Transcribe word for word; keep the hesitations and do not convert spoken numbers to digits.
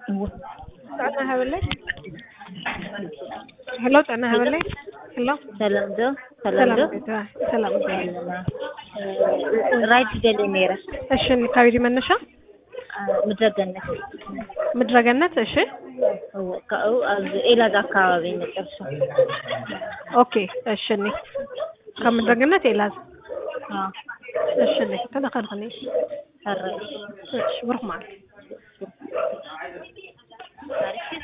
أنا هقولك هلو أنا هقولك هلو سلام دو سلام سلام دو ده سلام ده رايت جالي ميرا እሺ ካቢዲ መነሻ مدرجنة ምድረገነት እሺ هو كأو إلى ذا كابين نكرشه ኦኬ እሺ እኔ ከምድረገነት ኢላዝ ها እሺ እኔ ተደخلني الرئيس እሺ ብሩክ ማለት